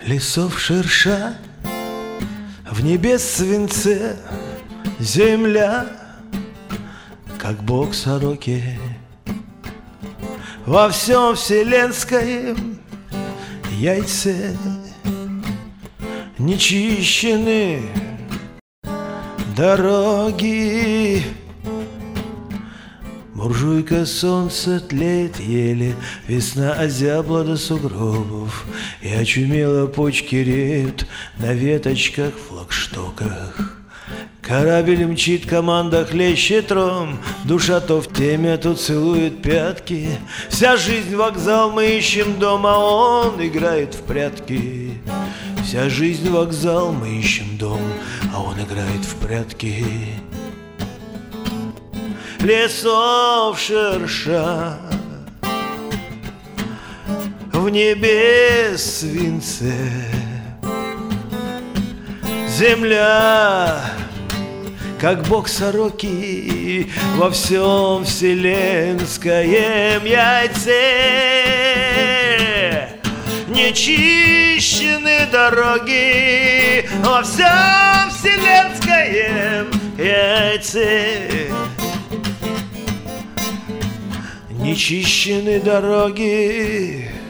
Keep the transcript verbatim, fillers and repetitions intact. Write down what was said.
Лесов шерша, в небес свинце, земля, как бог сороки. Во всем вселенском яйце нечищены дороги. Буржуйка солнце тлеет еле, весна озябла до сугробов, и очумело почки реют на веточках, флагштоках. Корабль мчит, команда хлещет ром, душа то в теме, то целует пятки. Вся жизнь вокзал, мы ищем дом, а он играет в прятки. Вся жизнь вокзал, мы ищем дом, а он играет в прятки. Лесов шерша, в небес свинце, земля, как бог сороки, во всем вселенском яйце. Нечищены дороги во всем вселенском яйце. Нечищены дороги